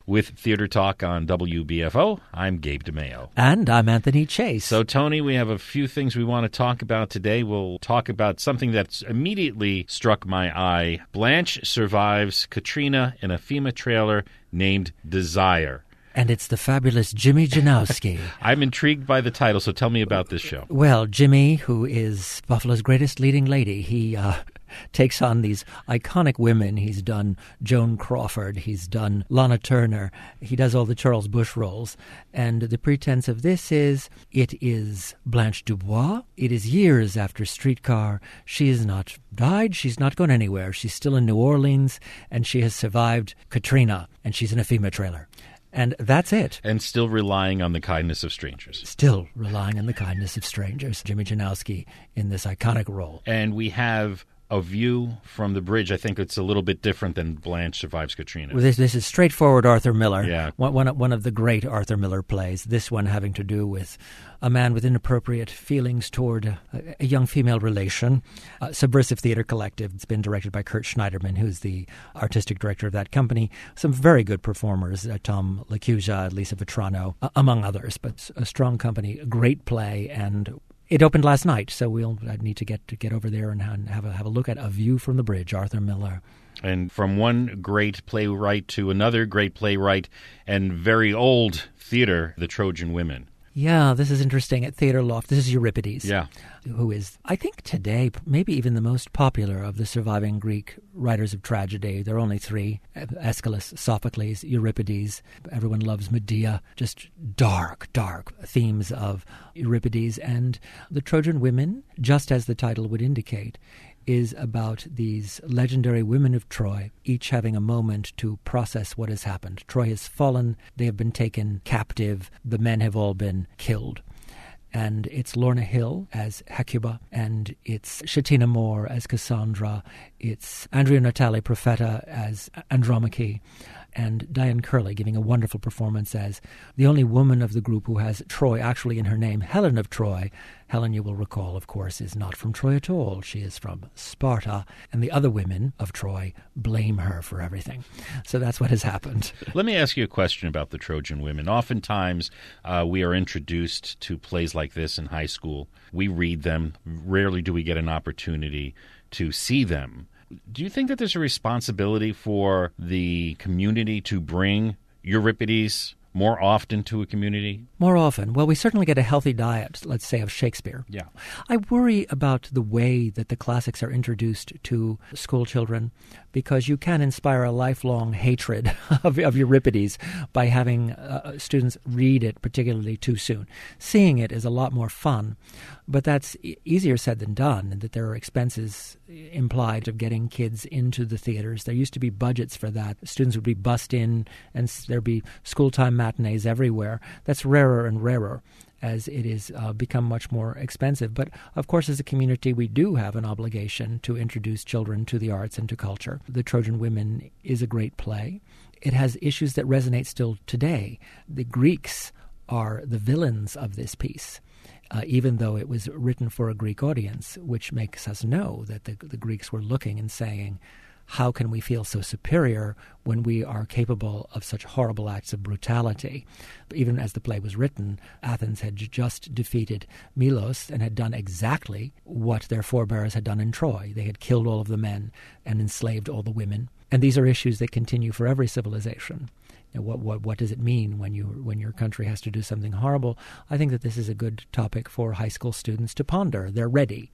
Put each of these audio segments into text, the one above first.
With Theater Talk on WBFO, I'm Gabe DeMayo. And I'm Anthony Chase. So, Tony, we have a few things we want to talk about today. We'll talk about something that's immediately struck my eye. Blanche survives Katrina in a FEMA trailer named Desire. And it's the fabulous Jimmy Janowski. I'm intrigued by the title, so tell me about this show. Well, Jimmy, who is Buffalo's greatest leading lady, he takes on these iconic women. He's done Joan Crawford. He's done Lana Turner. He does all the Charles Busch roles. And the pretense of this is, it is Blanche Dubois. It is years after Streetcar. She has not died. She's not gone anywhere. She's still in New Orleans, and she has survived Katrina, and she's in a FEMA trailer. And that's it. And still relying on the kindness of strangers. Still relying on the kindness of strangers. Jimmy Janowski in this iconic role. And we have a view from the bridge. I think it's a little bit different than Blanche Survives Katrina. Well, this is straightforward Arthur Miller. Yeah. One of the great Arthur Miller plays. This one having to do with a man with inappropriate feelings toward a young female relation. Subversive Theater Collective. It's been directed by Kurt Schneiderman, who's the artistic director of that company. Some very good performers, Tom LaCusia, Lisa Vetrano, among others. But a strong company, a great play, and it opened last night, so I need to get over there and have a look at A View from the Bridge, Arthur Miller. And from one great playwright to another great playwright and very old theater, The Trojan Women. Yeah, this is interesting. At Theater Loft, this is Euripides. Yeah. Who is, I think today, maybe even the most popular of the surviving Greek writers of tragedy. There are only three: Aeschylus, Sophocles, Euripides. Everyone loves Medea. Just dark themes of Euripides. And The Trojan Women, just as the title would indicate, is about these legendary women of Troy, each having a moment to process what has happened. Troy has fallen. They have been taken captive. The men have all been killed. And it's Lorna Hill as Hecuba, and it's Shatina Moore as Cassandra, it's Andrea Natali Profeta as Andromache, and Diane Curley giving a wonderful performance as the only woman of the group who has Troy actually in her name, Helen of Troy. Helen, you will recall, of course, is not from Troy at all. She is from Sparta, and the other women of Troy blame her for everything. So that's what has happened. Let me ask you a question about the Trojan Women. Oftentimes, we are introduced to plays like this in high school. We read them. Rarely do we get an opportunity to see them. Do you think that there's a responsibility for the community to bring Euripides more often to a community? More often. Well, we certainly get a healthy diet, let's say, of Shakespeare. Yeah. I worry about the way that the classics are introduced to school children, because you can inspire a lifelong hatred of Euripides by having students read it particularly too soon. Seeing it is a lot more fun, but that's easier said than done, and that there are expenses implied of getting kids into the theaters. There used to be budgets for that. Students would be bussed in, and there'd be school-time matinees everywhere. That's rarer and rarer as it is become much more expensive. But, of course, as a community, we do have an obligation to introduce children to the arts and to culture. The Trojan Women is a great play. It has issues that resonate still today. The Greeks are the villains of this piece, even though it was written for a Greek audience, which makes us know that the Greeks were looking and saying, how can we feel so superior when we are capable of such horrible acts of brutality? Even as the play was written, Athens had just defeated Milos and had done exactly what their forebears had done in Troy. They had killed all of the men and enslaved all the women. And these are issues that continue for every civilization. Now, what does it mean when your country has to do something horrible? I think that this is a good topic for high school students to ponder. They're ready.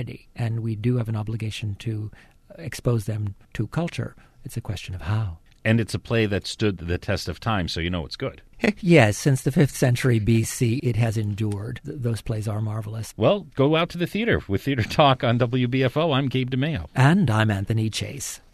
And we do have an obligation to expose them to culture. It's a question of how. And it's a play that stood the test of time, so you know it's good. Yes, since the 5th century BC, it has endured. Those plays are marvelous. Well, go out to the theater with Theater Talk on WBFO. I'm Gabe DeMayo. And I'm Anthony Chase.